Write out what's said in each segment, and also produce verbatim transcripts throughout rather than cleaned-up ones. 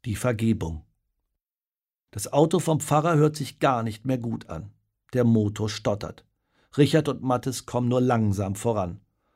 Die Vergebung. Das Auto vom Pfarrer hört sich gar nicht mehr gut an. Der Motor stottert. Richard und Mathis kommen nur langsam voran.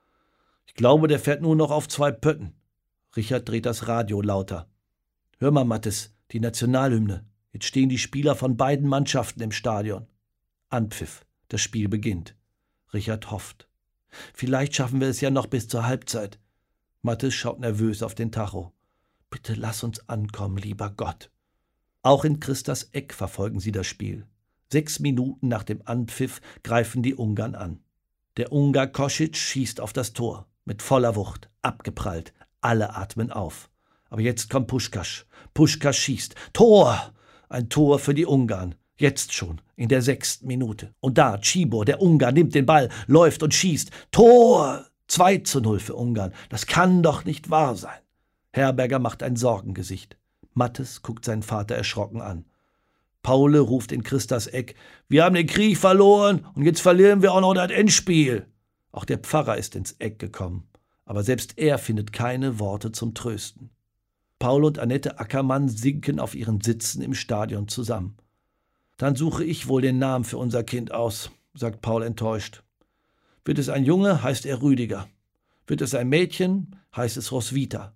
Ich glaube, der fährt nur noch auf zwei Pötten. Richard dreht das Radio lauter. Hör mal, Mathis, die Nationalhymne. Jetzt stehen die Spieler von beiden Mannschaften im Stadion. Anpfiff. Das Spiel beginnt. Richard hofft. Vielleicht schaffen wir es ja noch bis zur Halbzeit. Mathis schaut nervös auf den Tacho. Bitte lass uns ankommen, lieber Gott. Auch in Christas Eck verfolgen sie das Spiel. Sechs Minuten nach dem Anpfiff greifen die Ungarn an. Der Ungar Kosic schießt auf das Tor. Mit voller Wucht. Abgeprallt. Alle atmen auf. Aber jetzt kommt Puschkasch. Puschkasch schießt. Tor! Ein Tor für die Ungarn. Jetzt schon, in der sechsten Minute. Und da, Cibor, der Ungar, nimmt den Ball, läuft und schießt. Tor! zwei zu null für Ungarn. Das kann doch nicht wahr sein. Herberger macht ein Sorgengesicht. Mathis guckt seinen Vater erschrocken an. Paule ruft in Christas Eck, wir haben den Krieg verloren und jetzt verlieren wir auch noch das Endspiel. Auch der Pfarrer ist ins Eck gekommen. Aber selbst er findet keine Worte zum Trösten. Paul und Annette Ackermann sinken auf ihren Sitzen im Stadion zusammen. Dann suche ich wohl den Namen für unser Kind aus, sagt Paul enttäuscht. Wird es ein Junge, heißt er Rüdiger. Wird es ein Mädchen, heißt es Roswitha.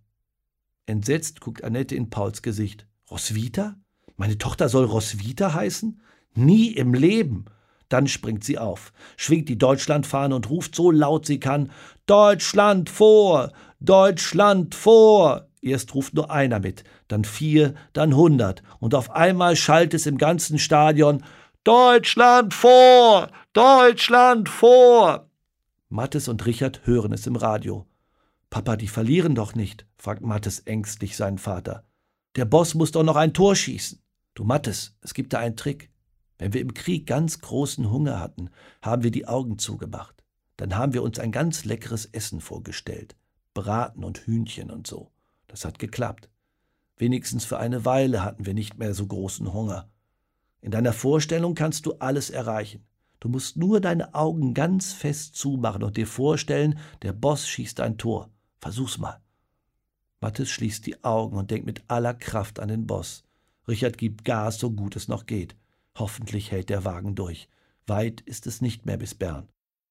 Entsetzt guckt Annette in Pauls Gesicht. Roswitha? Meine Tochter soll Roswitha heißen? Nie im Leben. Dann springt sie auf, schwingt die Deutschlandfahne und ruft so laut sie kann, Deutschland vor! Deutschland vor! Erst ruft nur einer mit, dann vier, dann hundert. Und auf einmal schallt es im ganzen Stadion, Deutschland vor! Deutschland vor! Mathis und Richard hören es im Radio. »Papa, die verlieren doch nicht«, fragt Mathis ängstlich seinen Vater. »Der Boss muss doch noch ein Tor schießen.« »Du Mathis, es gibt da einen Trick. Wenn wir im Krieg ganz großen Hunger hatten, haben wir die Augen zugemacht. Dann haben wir uns ein ganz leckeres Essen vorgestellt. Braten und Hühnchen und so. Das hat geklappt. Wenigstens für eine Weile hatten wir nicht mehr so großen Hunger. In deiner Vorstellung kannst du alles erreichen. Du musst nur deine Augen ganz fest zumachen und dir vorstellen, der Boss schießt ein Tor. Versuch's mal.« Mathis schließt die Augen und denkt mit aller Kraft an den Boss. Richard gibt Gas, so gut es noch geht. Hoffentlich hält der Wagen durch. Weit ist es nicht mehr bis Bern.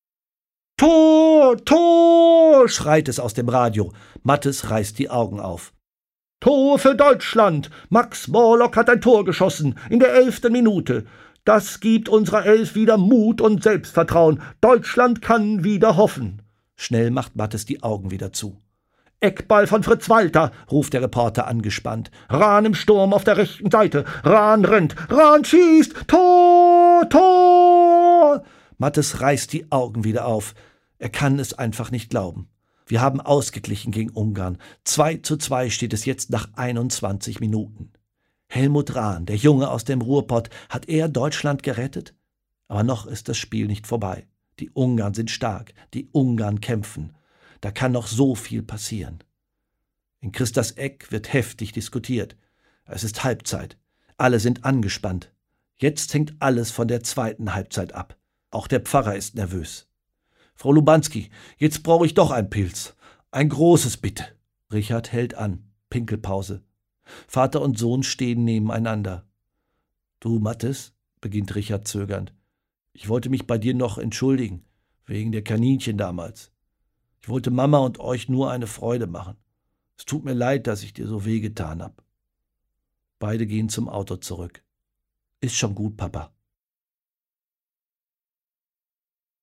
»Tor! Tor!« schreit es aus dem Radio. Mathis reißt die Augen auf. »Tor für Deutschland! Max Morlock hat ein Tor geschossen, in der elften Minute. Das gibt unserer Elf wieder Mut und Selbstvertrauen. Deutschland kann wieder hoffen.« Schnell macht Mathis die Augen wieder zu. »Eckball von Fritz Walter«, ruft der Reporter angespannt. »Rahn im Sturm auf der rechten Seite. Rahn rennt. Rahn schießt. Tor! Tor!« Mathis reißt die Augen wieder auf. Er kann es einfach nicht glauben. Wir haben ausgeglichen gegen Ungarn. Zwei zu zwei steht es jetzt nach einundzwanzig Minuten. Helmut Rahn, der Junge aus dem Ruhrpott, hat er Deutschland gerettet? Aber noch ist das Spiel nicht vorbei. Die Ungarn sind stark. Die Ungarn kämpfen. Da kann noch so viel passieren. In Christas Eck wird heftig diskutiert. Es ist Halbzeit. Alle sind angespannt. Jetzt hängt alles von der zweiten Halbzeit ab. Auch der Pfarrer ist nervös. »Frau Lubanski, jetzt brauche ich doch ein Pilz. Ein großes bitte.« Richard hält an. Pinkelpause. Vater und Sohn stehen nebeneinander. »Du, Mathis«, beginnt Richard zögernd, »ich wollte mich bei dir noch entschuldigen, wegen der Kaninchen damals. Ich wollte Mama und euch nur eine Freude machen. Es tut mir leid, dass ich dir so wehgetan habe.« Beide gehen zum Auto zurück. »Ist schon gut, Papa«,